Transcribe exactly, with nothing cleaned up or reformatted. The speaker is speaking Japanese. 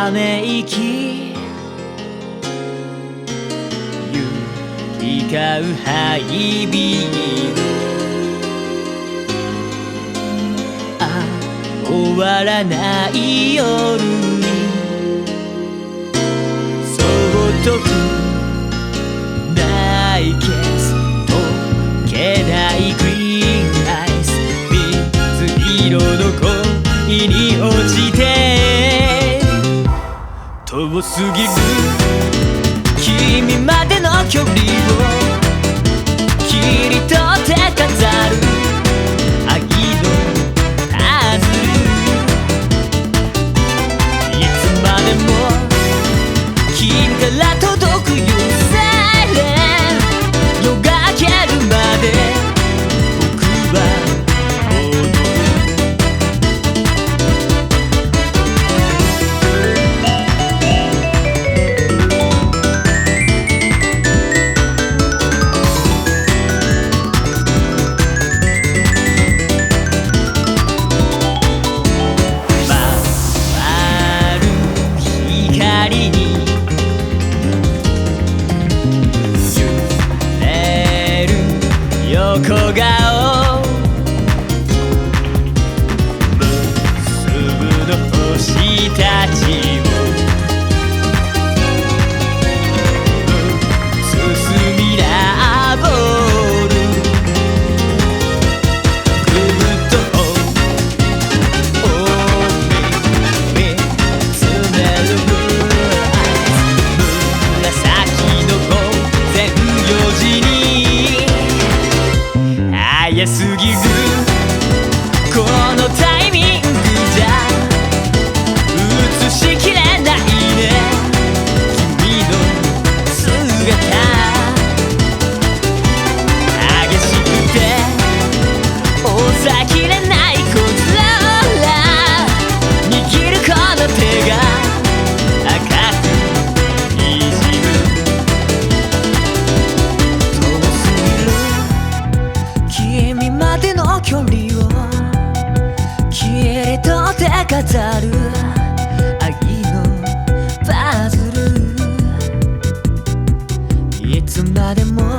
ため息行き交うハイビームあ終わらない夜にそっとないケース溶けないグリーンアイス水色の恋に落ちて遠すぎる君までの距離を切り取って飾る愛のパズルいつまでも君から届くよサイレン夜が明けるまで僕は横顔結ぶの星たちを進みラボールぐっと見つめる紫の午前よじに早すぎるこのタイミングじゃ映しきれないね君の姿激しくて抑えきれないコントローラー握るこの手が赤くにじむ遠すぎる君までの距離を切り取って飾る愛のパズルいつまでも